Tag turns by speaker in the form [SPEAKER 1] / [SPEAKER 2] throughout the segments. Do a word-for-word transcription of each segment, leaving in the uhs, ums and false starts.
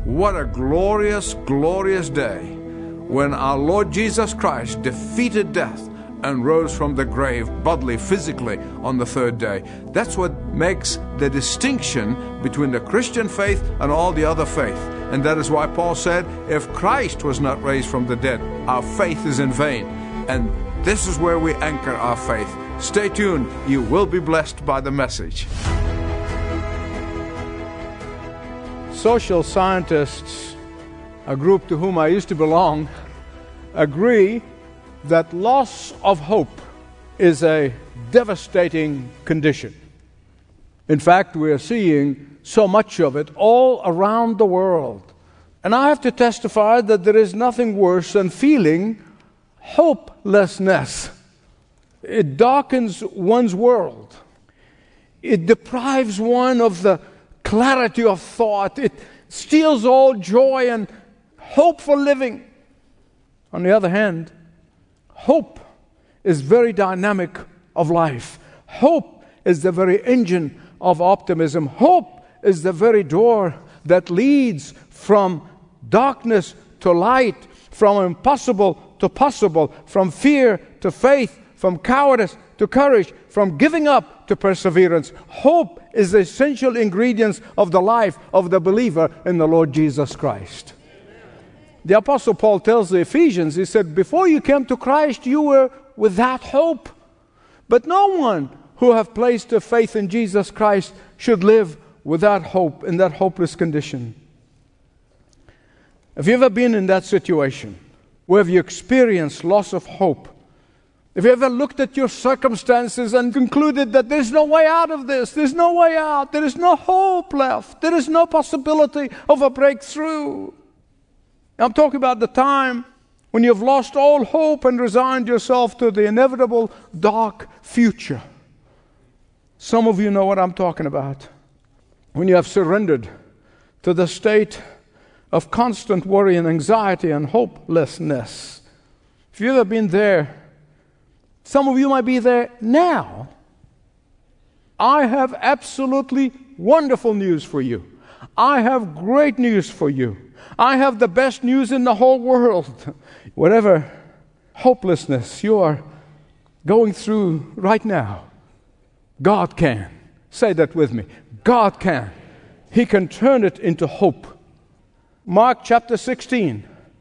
[SPEAKER 1] What a glorious, glorious day when our Lord Jesus Christ defeated death and rose from the grave bodily, physically on the third day. That's what makes the distinction between the Christian faith and all the other faith. And that is why Paul said, if Christ was not raised from the dead, our faith is in vain. And this is where we anchor our faith. Stay tuned. You will be blessed by the message. Social scientists, a group to whom I used to belong, agree that loss of hope is a devastating condition. In fact, we are seeing so much of it all around the world. And I have to testify that there is nothing worse than feeling hopelessness. It darkens one's world. It deprives one of the clarity of thought. It steals all joy and hope for living. On the other hand, hope is very dynamic of life. Hope is the very engine of optimism. Hope is the very door that leads from darkness to light, from impossible to possible, from fear to faith, from cowardice to courage, from giving up to perseverance. Hope is the essential ingredients of the life of the believer in the Lord Jesus Christ. The Apostle Paul tells the Ephesians, he said, before you came to Christ, you were without hope. But no one who have placed their faith in Jesus Christ should live without hope, in that hopeless condition. Have you ever been in that situation where you experienced loss of hope? Have you ever looked at your circumstances and concluded that there's no way out of this, there's no way out, there is no hope left, there is no possibility of a breakthrough? I'm talking about the time when you've lost all hope and resigned yourself to the inevitable dark future. Some of you know what I'm talking about. When you have surrendered to the state of constant worry and anxiety and hopelessness. If you've ever been there, some of you might be there now. I have absolutely wonderful news for you. I have great news for you. I have the best news in the whole world. Whatever hopelessness you are going through right now, God can. Say that with me. God can. He can turn it into hope. Mark chapter sixteen.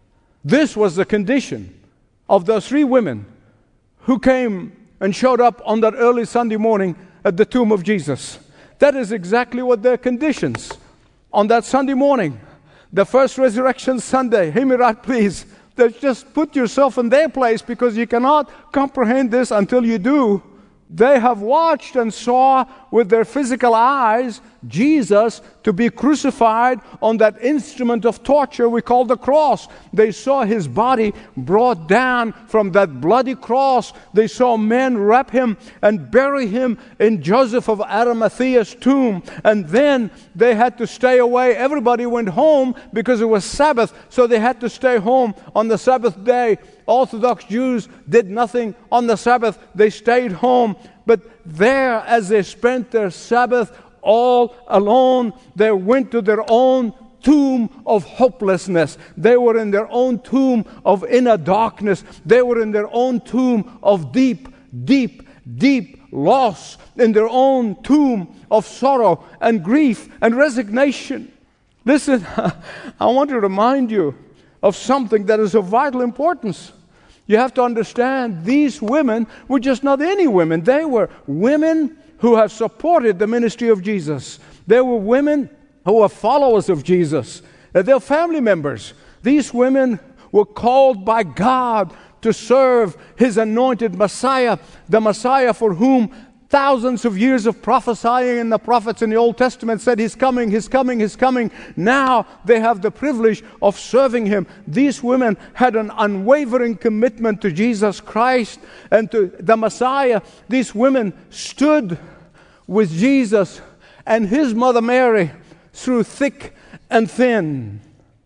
[SPEAKER 1] This was the condition of those three women who came and showed up on that early Sunday morning at the tomb of Jesus. That is exactly what their conditions on that Sunday morning. The first resurrection Sunday. Hear me right, please. That just put yourself in their place, because you cannot comprehend this until you do. They have watched and saw with their physical eyes Jesus to be crucified on that instrument of torture we call the cross. They saw his body brought down from that bloody cross. They saw men wrap him and bury him in Joseph of Arimathea's tomb. And then they had to stay away. Everybody went home because it was Sabbath, so they had to stay home on the Sabbath day. Orthodox Jews did nothing on the Sabbath. They stayed home. But there, as they spent their Sabbath all alone, they went to their own tomb of hopelessness. They were in their own tomb of inner darkness. They were in their own tomb of deep, deep, deep loss. In their own tomb of sorrow and grief and resignation. Listen, I want to remind you of something that is of vital importance. You have to understand, these women were just not any women. They were women who have supported the ministry of Jesus. They were women who were followers of Jesus. They're family members. These women were called by God to serve His anointed Messiah, the Messiah for whom thousands of years of prophesying in the prophets in the Old Testament said, He's coming, He's coming, He's coming. Now they have the privilege of serving Him. These women had an unwavering commitment to Jesus Christ and to the Messiah. These women stood with Jesus and His mother Mary through thick and thin.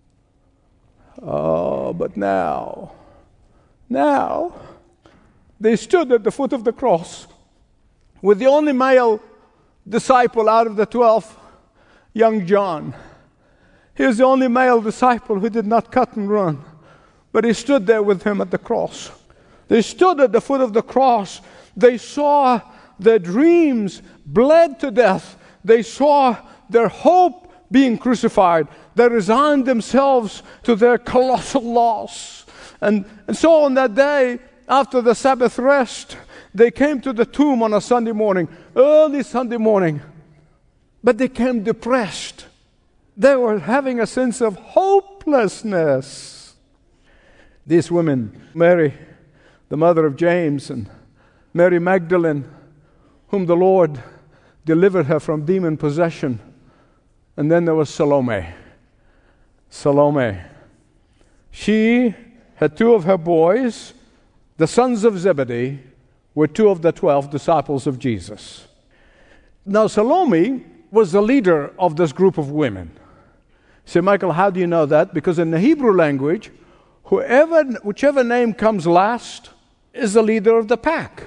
[SPEAKER 1] Oh, but now, now, they stood at the foot of the cross with the only male disciple out of the twelve, young John. He was the only male disciple who did not cut and run. But he stood there with him at the cross. They stood at the foot of the cross. They saw their dreams bled to death. They saw their hope being crucified. They resigned themselves to their colossal loss. And, and so on that day, after the Sabbath rest, they came to the tomb on a Sunday morning, early Sunday morning. But they came depressed. They were having a sense of hopelessness. These women, Mary, the mother of James, and Mary Magdalene, whom the Lord delivered her from demon possession. And then there was Salome. Salome. She had two of her boys, the sons of Zebedee, were two of the twelve disciples of Jesus. Now Salome was the leader of this group of women. Say, Michael, how do you know that? Because in the Hebrew language, whoever, whichever name comes last is the leader of the pack.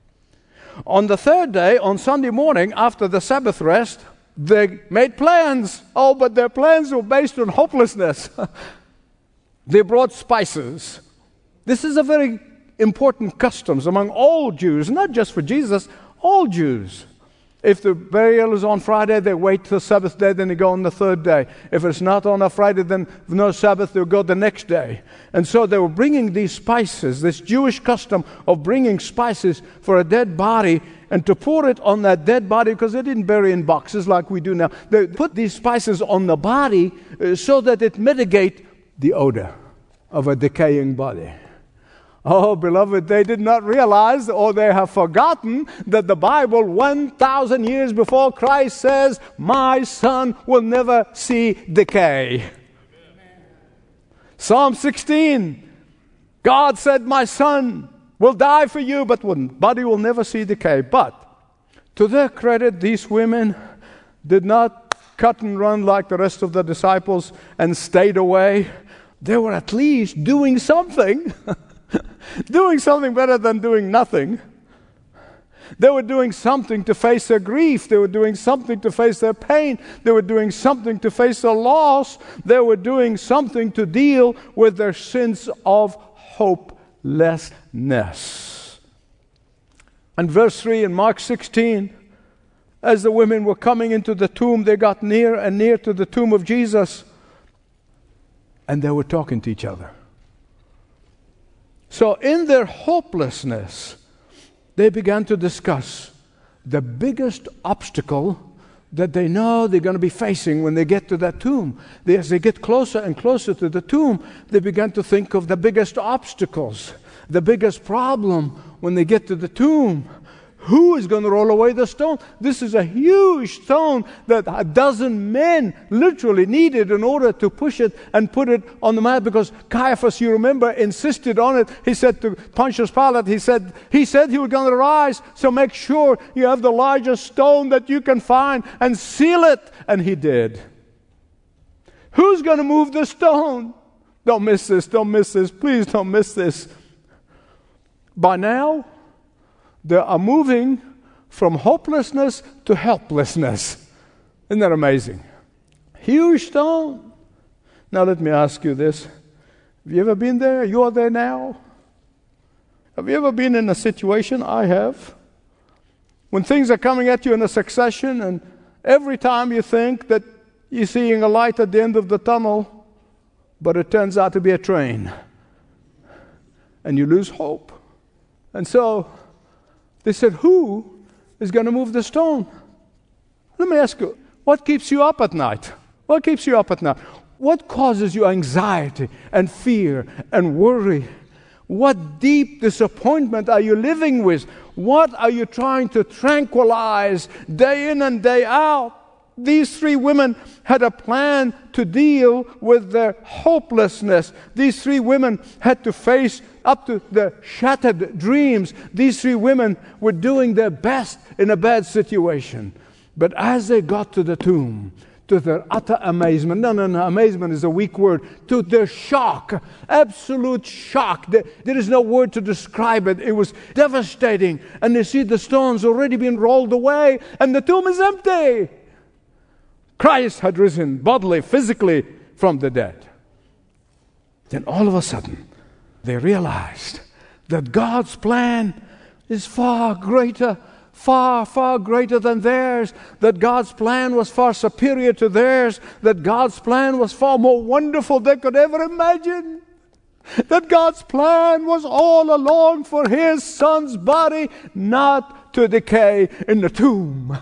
[SPEAKER 1] On the third day, on Sunday morning, after the Sabbath rest, they made plans. Oh, but their plans were based on hopelessness. They brought spices. This is a very important custom among all Jews, not just for Jesus, all Jews. If the burial is on Friday, they wait till Sabbath day, then they go on the third day. If it's not on a Friday, then no Sabbath, they'll go the next day. And so they were bringing these spices, this Jewish custom of bringing spices for a dead body and to pour it on that dead body, because they didn't bury in boxes like we do now. They put these spices on the body uh, so that it mitigate the odor of a decaying body. Oh, beloved, they did not realize, or they have forgotten, that the Bible one thousand years before Christ says, my son will never see decay. Amen. Psalm sixteen, God said, my son will die for you, but body will never see decay. But, to their credit, these women did not cut and run like the rest of the disciples and stayed away. They were at least doing something. Doing something better than doing nothing. They were doing something to face their grief. They were doing something to face their pain. They were doing something to face their loss. They were doing something to deal with their sense of hopelessness. And verse three in Mark sixteen, as the women were coming into the tomb, they got near and near to the tomb of Jesus, and they were talking to each other. So in their hopelessness, they began to discuss the biggest obstacle that they know they're going to be facing when they get to that tomb. They, as they get closer and closer to the tomb, they began to think of the biggest obstacles, the biggest problem when they get to the tomb. Who is going to roll away the stone? This is a huge stone that a dozen men literally needed in order to push it and put it on the mat, because Caiaphas, you remember, insisted on it. He said to Pontius Pilate, he said, he said he was going to rise, so make sure you have the largest stone that you can find and seal it. And he did. Who's going to move the stone? Don't miss this, don't miss this, please don't miss this. By now, they are moving from hopelessness to helplessness. Isn't that amazing? Huge stone. Now let me ask you this. Have you ever been there? You are there now. Have you ever been in a situation? I have. When things are coming at you in a succession, and every time you think that you're seeing a light at the end of the tunnel, but it turns out to be a train. And you lose hope. And so they said, who is going to move the stone? Let me ask you, what keeps you up at night? What keeps you up at night? What causes you anxiety and fear and worry? What deep disappointment are you living with? What are you trying to tranquilize day in and day out? These three women had a plan to deal with their hopelessness. These three women had to face up to their shattered dreams. These three women were doing their best in a bad situation. But as they got to the tomb, to their utter amazement, no, no, no, amazement is a weak word, to their shock, absolute shock. There, there is no word to describe it. It was devastating. And they see the stones already been rolled away, and the tomb is empty. Christ had risen bodily, physically, from the dead. Then all of a sudden, they realized that God's plan is far greater, far, far greater than theirs, that God's plan was far superior to theirs, that God's plan was far more wonderful than they could ever imagine, that God's plan was all along for His Son's body not to decay in the tomb.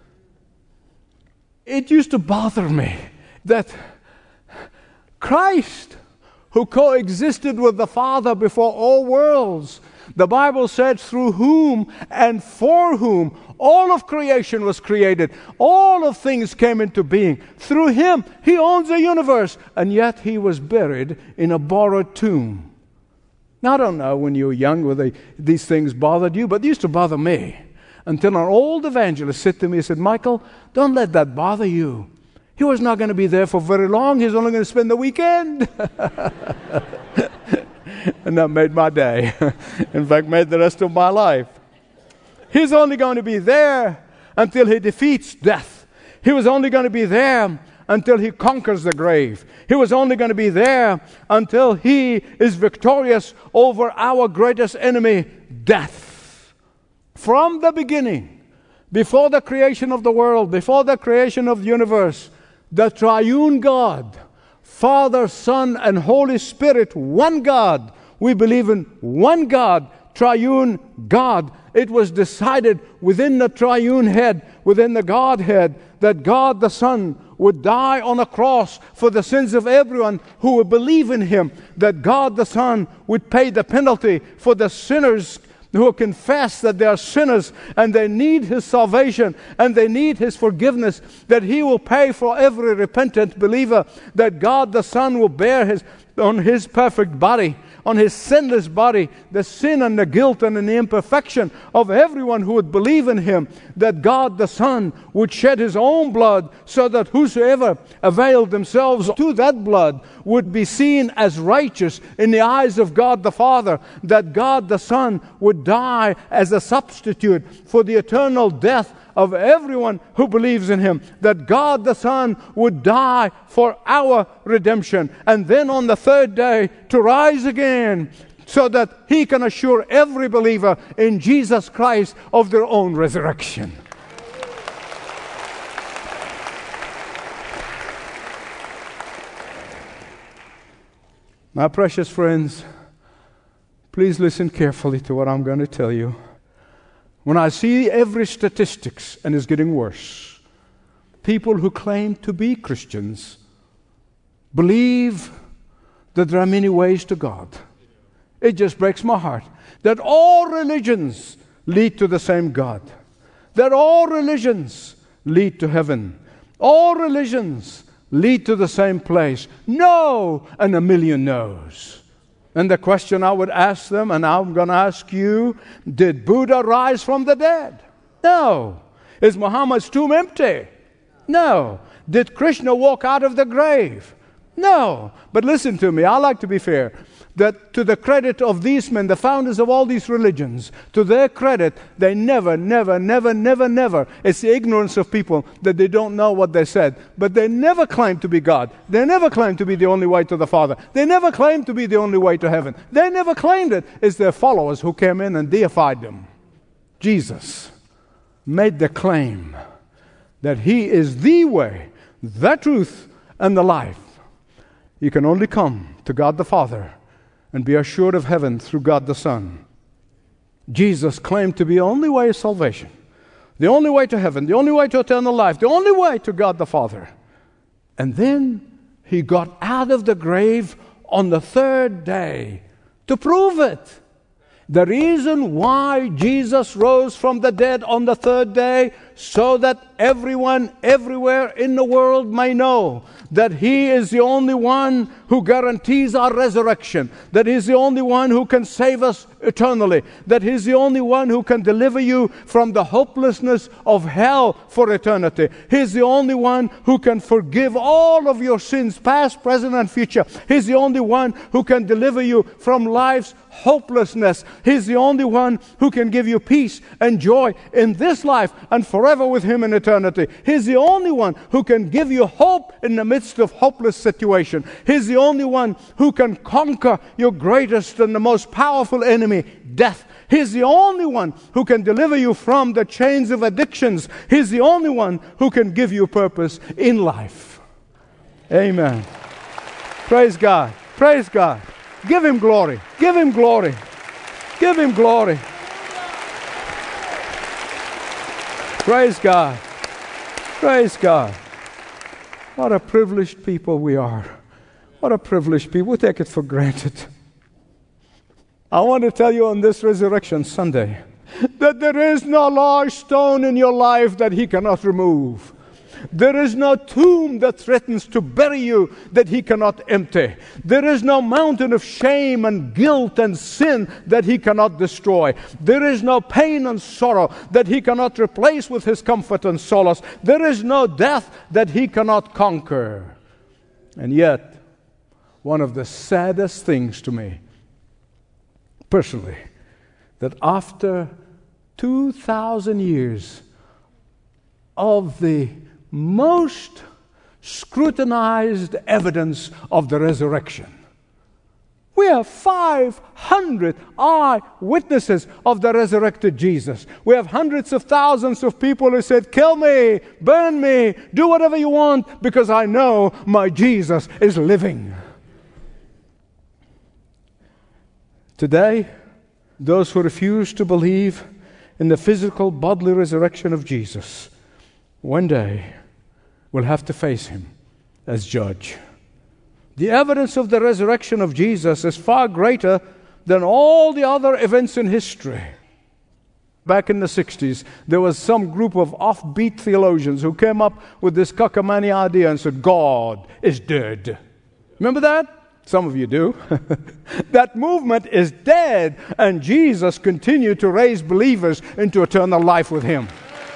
[SPEAKER 1] It used to bother me that Christ, who coexisted with the Father before all worlds, the Bible said, through whom and for whom all of creation was created. All of things came into being. Through Him, He owns the universe. And yet He was buried in a borrowed tomb. Now, I don't know when you were young whether these things bothered you, but they used to bother me. Until an old evangelist said to me, he said, Michael, don't let that bother you. He was not going to be there for very long. He's only going to spend the weekend. And that made my day. In fact, made the rest of my life. He's only going to be there until He defeats death. He was only going to be there until He conquers the grave. He was only going to be there until He is victorious over our greatest enemy, death. From the beginning, before the creation of the world, before the creation of the universe, the triune God, Father, Son, and Holy Spirit, one God. We believe in one God, triune God. It was decided within the triune head, within the Godhead, that God the Son would die on a cross for the sins of everyone who would believe in Him, that God the Son would pay the penalty for the sinners who confess that they are sinners and they need His salvation and they need His forgiveness, that He will pay for every repentant believer, that God the Son will bear His on His perfect body, on His sinless body, the sin and the guilt and the imperfection of everyone who would believe in Him, that God the Son would shed His own blood so that whosoever availed themselves to that blood would be seen as righteous in the eyes of God the Father, that God the Son would die as a substitute for the eternal death of everyone who believes in Him, that God the Son would die for our redemption, and then on the third day to rise again, so that He can assure every believer in Jesus Christ of their own resurrection. My precious friends, please listen carefully to what I'm going to tell you. When I see every statistics, and it's getting worse, people who claim to be Christians believe that there are many ways to God. It just breaks my heart that all religions lead to the same God, that all religions lead to heaven, all religions lead to the same place. No, and a million no's. And the question I would ask them, and I'm going to ask you, did Buddha rise from the dead? No. Is Muhammad's tomb empty? No. Did Krishna walk out of the grave? No. But listen to me, I like to be fair. That to the credit of these men, the founders of all these religions, to their credit, they never, never, never, never, never, it's the ignorance of people that they don't know what they said, but they never claimed to be God. They never claimed to be the only way to the Father. They never claimed to be the only way to heaven. They never claimed it. It's their followers who came in and deified them. Jesus made the claim that He is the way, the truth, and the life. You can only come to God the Father and be assured of heaven through God the Son. Jesus claimed to be the only way of salvation, the only way to heaven, the only way to eternal life, the only way to God the Father. And then He got out of the grave on the third day to prove it. The reason why Jesus rose from the dead on the third day, so that everyone everywhere in the world may know that He is the only one who guarantees our resurrection, that He is the only one who can save us eternally, that He is the only one who can deliver you from the hopelessness of hell for eternity. He is the only one who can forgive all of your sins, past, present, and future. He is the only one who can deliver you from life's hopelessness. He is the only one who can give you peace and joy in this life and forever. forever with Him in eternity. He's the only one who can give you hope in the midst of hopeless situation. He's the only one who can conquer your greatest and the most powerful enemy, death. He's the only one who can deliver you from the chains of addictions. He's the only one who can give you purpose in life. Amen. Praise God. Praise God. Give Him glory. Give Him glory. Give Him glory. Praise God. Praise God. What a privileged people we are. What a privileged people. We take it for granted. I want to tell you on this Resurrection Sunday that there is no large stone in your life that He cannot remove. There is no tomb that threatens to bury you that He cannot empty. There is no mountain of shame and guilt and sin that He cannot destroy. There is no pain and sorrow that He cannot replace with His comfort and solace. There is no death that He cannot conquer. And yet, one of the saddest things to me, personally, that after two thousand years of the most scrutinized evidence of the resurrection, we have five hundred eyewitnesses of the resurrected Jesus. We have hundreds of thousands of people who said, kill me, burn me, do whatever you want, because I know my Jesus is living. Today, those who refuse to believe in the physical bodily resurrection of Jesus one day will have to face Him as judge. The evidence of the resurrection of Jesus is far greater than all the other events in history. Back in the sixties, there was some group of offbeat theologians who came up with this cockamamie idea and said, God is dead. Remember that? Some of you do. That movement is dead, and Jesus continued to raise believers into eternal life with Him.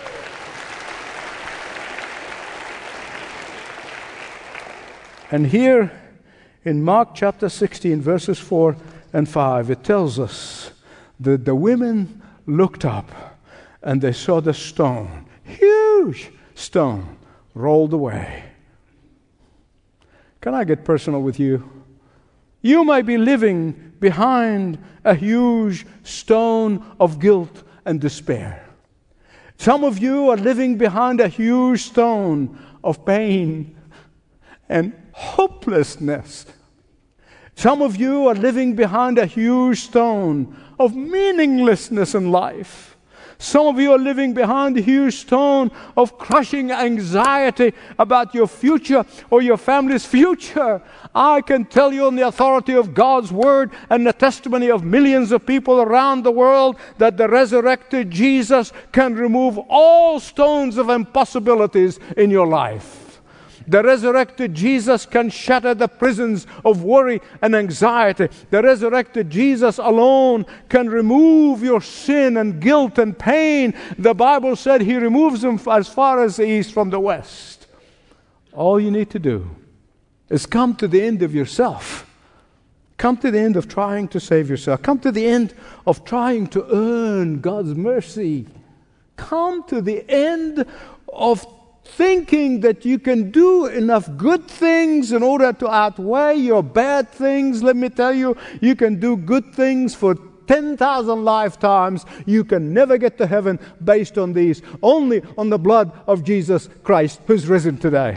[SPEAKER 1] And here in Mark chapter sixteen, verses four and five, it tells us that the women looked up and they saw the stone, huge stone, rolled away. Can I get personal with you? You may be living behind a huge stone of guilt and despair. Some of you are living behind a huge stone of pain and hopelessness. Some of you are living behind a huge stone of meaninglessness in life. Some of you are living behind a huge stone of crushing anxiety about your future or your family's future. I can tell you on the authority of God's Word and the testimony of millions of people around the world that the resurrected Jesus can remove all stones of impossibilities in your life. The resurrected Jesus can shatter the prisons of worry and anxiety. The resurrected Jesus alone can remove your sin and guilt and pain. The Bible said He removes them as far as the east from the west. All you need to do is come to the end of yourself. Come to the end of trying to save yourself. Come to the end of trying to earn God's mercy. Come to the end of thinking that you can do enough good things in order to outweigh your bad things. Let me tell you, you can do good things for ten thousand lifetimes. You can never get to heaven based on these. Only on the blood of Jesus Christ, who's risen today.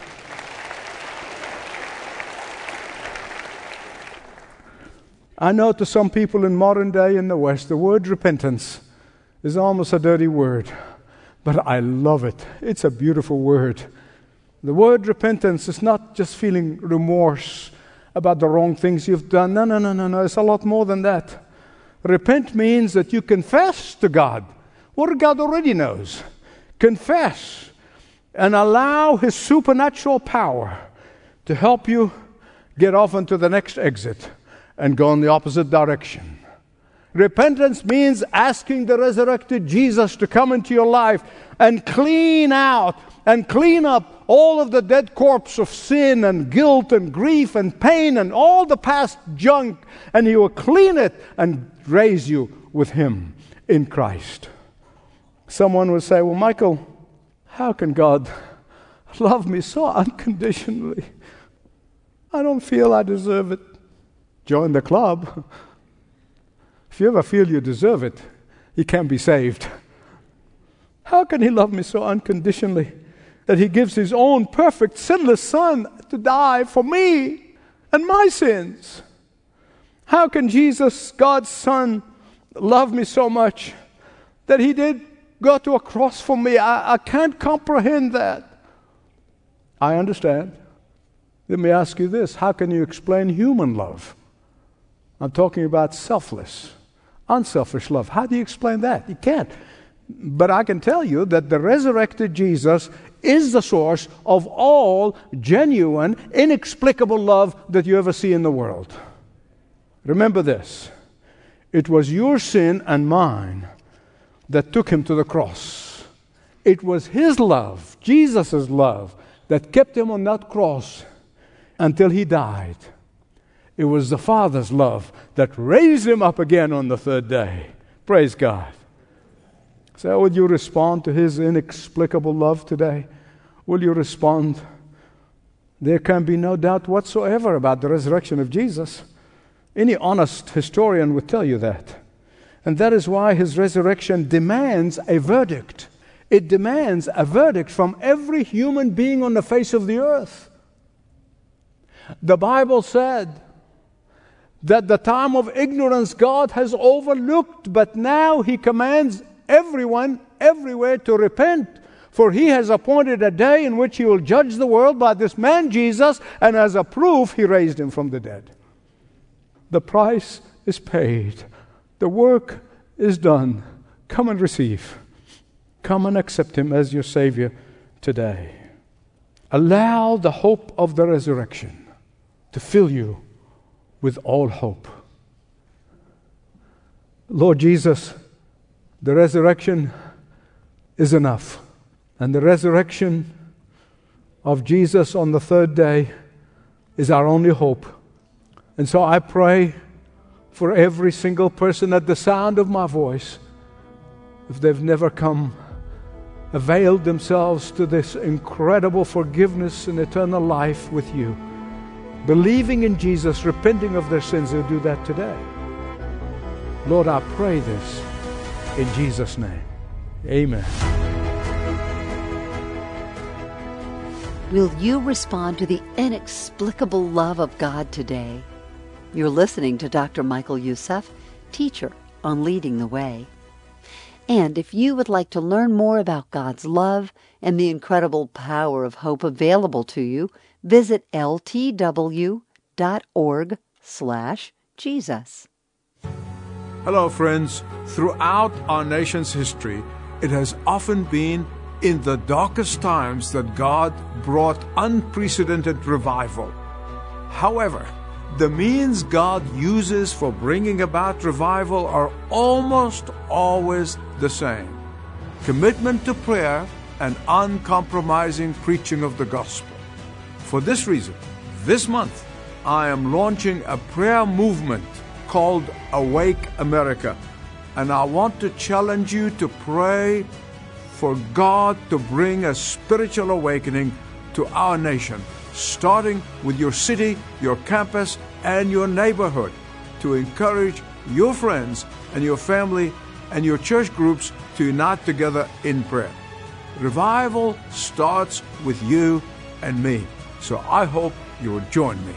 [SPEAKER 1] I know to some people in modern day in the West, the word repentance is almost a dirty word. But I love it. It's a beautiful word. The word repentance is not just feeling remorse about the wrong things you've done. No, no, no, no, no. It's a lot more than that. Repent means that you confess to God what God already knows. Confess and allow His supernatural power to help you get off into the next exit and go in the opposite direction. Repentance means asking the resurrected Jesus to come into your life and clean out and clean up all of the dead corpse of sin and guilt and grief and pain and all the past junk, and He will clean it and raise you with Him in Christ. Someone will say, well, Michael, How can God love me so unconditionally? I don't feel I deserve it. Join the club. If you ever feel you deserve it, you can't be saved. How can He love me so unconditionally that He gives His own perfect, sinless Son to die for me and my sins? How can Jesus, God's Son, love me so much that He did go to a cross for me? I, I can't comprehend that. I understand. Let me ask you this. How can you explain human love? I'm talking about selfless, unselfish love. How do you explain that? You can't. But I can tell you that the resurrected Jesus is the source of all genuine, inexplicable love that you ever see in the world. Remember this. It was your sin and mine that took Him to the cross. It was His love, Jesus' love, that kept Him on that cross until He died. It was the Father's love that raised Him up again on the third day. Praise God. So would you respond to His inexplicable love today? Will you respond? There can be no doubt whatsoever about the resurrection of Jesus. Any honest historian would tell you that. And that is why His resurrection demands a verdict. It demands a verdict from every human being on the face of the earth. The Bible said that the time of ignorance God has overlooked, but now He commands everyone, everywhere to repent. For He has appointed a day in which He will judge the world by this man Jesus, and as a proof, He raised Him from the dead. The price is paid. The work is done. Come and receive. Come and accept Him as your Savior today. Allow the hope of the resurrection to fill you with all hope. Lord Jesus, the resurrection is enough. And the resurrection of Jesus on the third day is our only hope. And so I pray for every single person at the sound of my voice, if they've never come, availed themselves to this incredible forgiveness and eternal life with you, believing in Jesus, repenting of their sins, they'll do that today. Lord, I pray this in Jesus' name. Amen.
[SPEAKER 2] Will you respond to the inexplicable love of God today? You're listening to Doctor Michael Youssef, teacher on Leading the Way. And if you would like to learn more about God's love and the incredible power of hope available to you, visit L T W dot org slash Jesus.
[SPEAKER 1] Hello, friends. Throughout our nation's history, it has often been in the darkest times that God brought unprecedented revival. However, the means God uses for bringing about revival are almost always the same: commitment to prayer and uncompromising preaching of the gospel. For this reason, this month, I am launching a prayer movement called Awake America, and I want to challenge you to pray for God to bring a spiritual awakening to our nation, starting with your city, your campus, and your neighborhood, to encourage your friends and your family and your church groups to unite together in prayer. Revival starts with you and me, so I hope you will join me.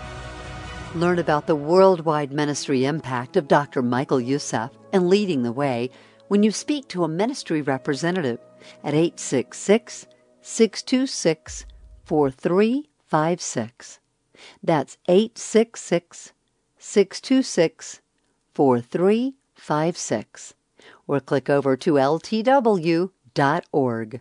[SPEAKER 2] Learn about the worldwide ministry impact of Doctor Michael Youssef and Leading the Way when you speak to a ministry representative at eight six six, six two six, four three five six. That's eight six six, six two six, four three five six. Or click over to L T W dot org.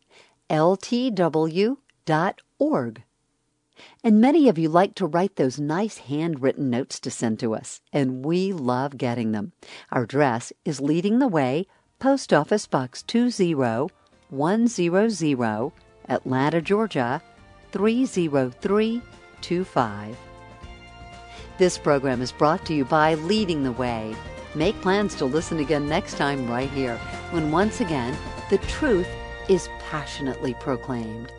[SPEAKER 2] L T W dot org. And many of you like to write those nice handwritten notes to send to us, and we love getting them. Our address is Leading the Way, Post Office Box two zero one zero zero, Atlanta, Georgia, three zero three two five. This program is brought to you by Leading the Way. Make plans to listen again next time right here, when once again, the truth is passionately proclaimed.